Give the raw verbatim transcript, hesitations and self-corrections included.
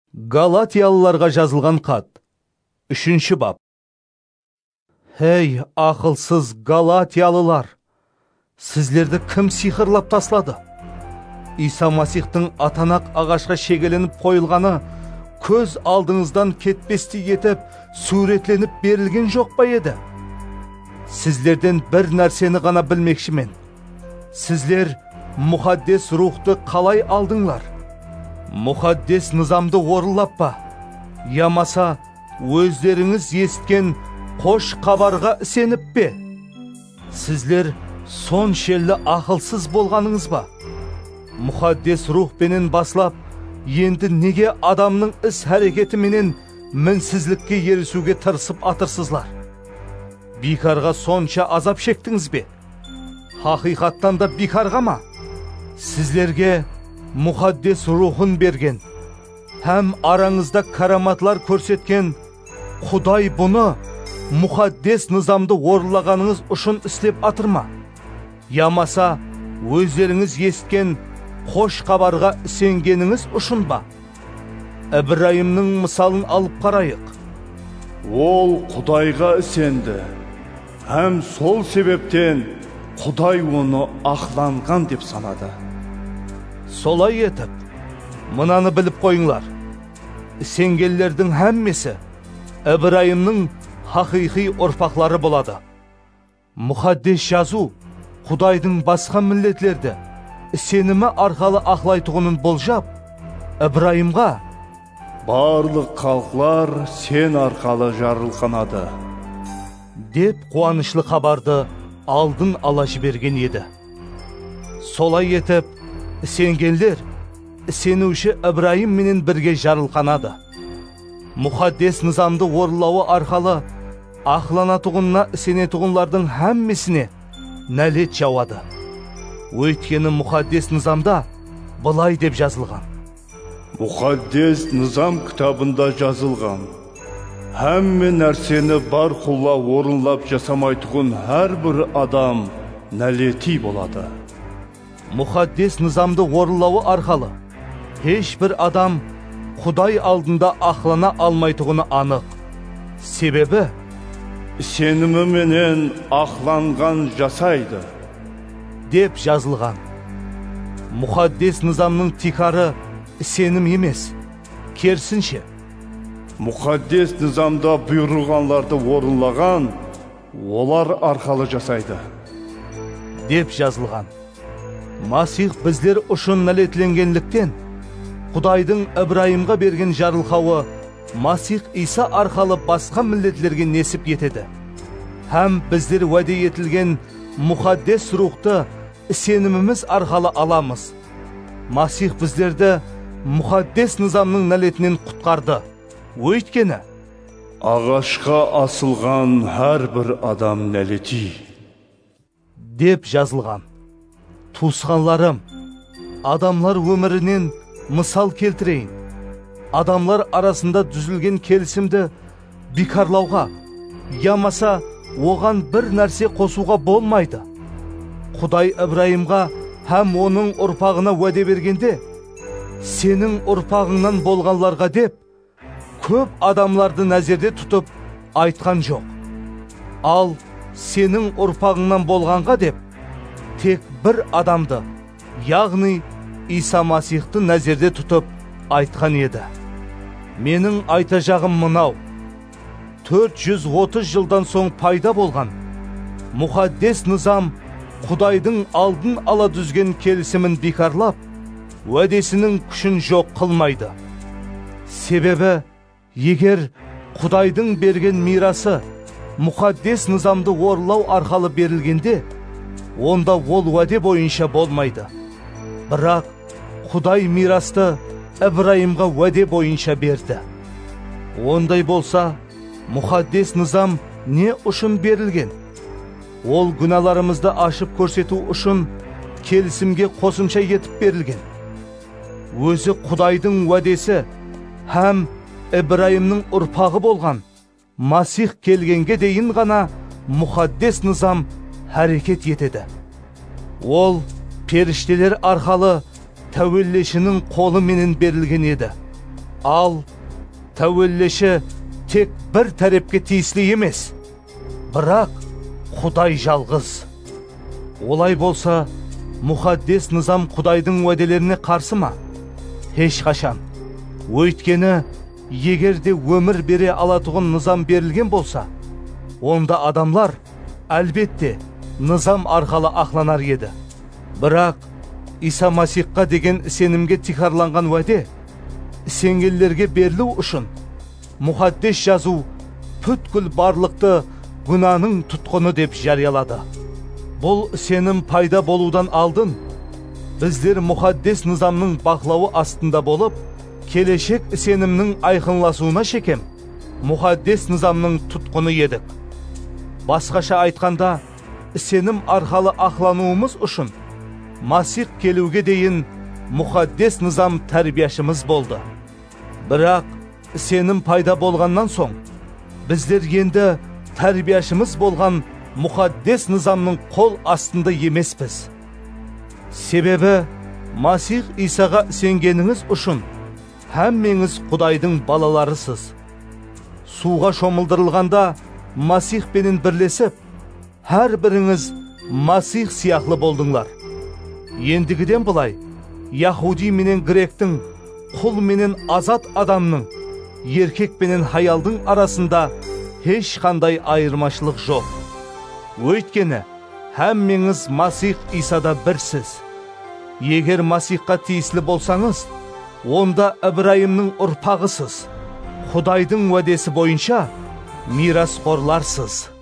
Галатиялыларға жазылған хат. Үшінші бап. Эй, ақылсыз галатиялылар! Сіздерді кім сиқырлап таслады? Иса Масихтың атанақ ағашқа шегеленіп қойылғаны көз алдыңыздан кетпестей етіп суретленіп берілген жоқ па еді? Сіздерден бір нәрсені ғана білмекшімен. Сіздер мұқаддес рухты қалай алдыңлар? Мұқаддес низамды орылап па? Ямаса өздеріңіз есткен қош хабарға сеніп пе? Сіздер соншелі ақылсыз болғаныңыз ба? Мұқаддес рухпенен баслап, енді неге адамның іс әрекетіменен мінсізлікке ерісуге тырысып атырсызлар? Бикарға сонша азап шектіңіз бе? Хақиқаттан да бикарға ма? Сіздерге мұқаддес рухын берген, һәм араңызда караматлар көрсеткен Құдай бұны мұқаддес низамды орылағаныңыз үшін істеп атырма? Ямаса өздеріңіз есткен қош хабарға сенгеніңіз үшін ба? Ибраимның мысалын алып қарайық. Ол Құдайға сенді, һәм сол себептен Құдай оны ақланған деп санады. Солай етіп, мынаны біліп қойыңлар. Сенгелердің әммесі Ибраимның хақиқи ұрпақлары болады. Мұқаддес жазу Құдайдың басқа миллетлерді сенімі арқалы ақлайтұғынын болжап, Ибраимға барлық халықтар сен арқалы жарылқанады деп қуанышлы хабарды алдын ала жіберген еді. Солай етіп, сенгендер сенуші Ибраим менен бірге жарылқанады. Мұқаддес низамды орылауы арқалы ақланатұғынына сенетұғынлардың әммесіне нәлет жауады. Өйткені мұқаддес низамда былай деп жазылған. Мұқаддес низам кітабында жазылған. Әмме нәрсені бар құлла орынлап жасамайтұғын әр бір адам нәлети болады. Мұқаддес низамды орылауы арқалы еш бір адам Құдай алдында ақлана алмайтұғыны анық. Себебі сенімі менен ақланған жасайды деп жазылған. Мұқаддес низамның тикары сенім емес, керісінше. Мұқаддес низамда бұйырылғанларды орынлаған олар арқалы жасайды деп жазылған. Масих біздер үшін нәлетленгенліктен Құдайдың Ибраимға берген жарылқауы Масих Иса арқалы басқа миллетлерге несіп етеді. Һәм біздер уәде етілген мұқаддес рухты сеніміміз арқалы аламыз. Масих біздерді мұқаддес низамның нәлетінен құтқарды. Өйткені ағашқа асылған әр бір адам нәлети деп жазылған. Туысқанларым, адамлар өмірінен мысал келтірейін. Адамлар арасында дүзілген келісімді бикарлауға, ямаса оған бір нәрсе қосуға болмайды. Құдай Ибраимға һәм оның ұрпағына уәде бергенде, сенің ұрпағыңнан болғанларға деп, көп адамларды нәзерде тұтып айтқан жоқ. Ал сенің ұрпағыңнан болғанға деп, тек бір адамды, яғни Иса Масихты нәзерде тұтып айтқан еді. Менің айта жағым мынау: төрт жүз отыз жылдан соң пайда болған мұқаддес низам Құдайдың алдын ала дүзген келісімін бикарлап, уәдесінің күшін жоқ қылмайды. Себебі, егер Құдайдың берген мирасы мұқаддес низамды орылау арқалы берілгенде, онда ол уәде бойынша болмайды. Бірақ Құдай мирасты Ибраимға уәде бойынша берді. Ондай болса, мұқаддес низам не үшін берілген? Ол күнәларымызды ашып көрсету үшін келісімге қосымша етіп берілген. Өзі Құдайдың уәдесі һәм Ибраимның ұрпағы болған Масих келгенге дейін ғана мұқаддес низам әрекет етеді. Ол періштелер арқалы тәуеллешінің қолы менен берілген еді. Ал тәуелдеші тек бір тәрепке тиіслі емес, бірақ Құдай жалғыз. Олай болса, мұқаддес низам Құдайдың уәделеріне қарсы ма? Еш қашан. Өйткені, егерде өмір бере алатұғын низам берілген болса, онда адамлар әлбетте низам арқалы ақланар еді. Бірақ Иса Масихқа деген сенімге тихарланған уәде сенгеллерге берілу үшін мұқаддес жазу бүткіл барлықты күнәнің тұтқыны деп жариялады. Бұл сенім пайда болудан алдын біздер мұқаддес низамның бақылауы астында болып, келешек сенімнің айқынласуына шекем мұқаддес низамның тұтқыны едік. Басқаша айтқанда, сенім арқалы ақлануымыз үшін Масих келуге дейін мұқаддес низам тәрбияшымыз болды. Бірақ сенім пайда болғаннан соң, біздер енді тәрбияшымыз болған мұқаддес низамның қол астында емеспіз. Себебі Масих Исаға сенгеніңіз үшін әммеңіз Құдайдың балаларысыз. Суға шомылдырылғанда Масих пенен бірлесіп, әр біріңіз Масих сияқлы болдыңлар. Ендігіден бұлай, Яхуди менен гректің, құл менен азат адамның, еркек менен хаялдың арасында еш қандай айырмашылық жоқ. Өйткені, әммеңіз Масих Исада бірсіз. Егер Масихқа тиіслі болсаңыз, онда Ибрайымның ұрпағысыз. Құдайдың уәдесі бойынша мирас қорларсыз.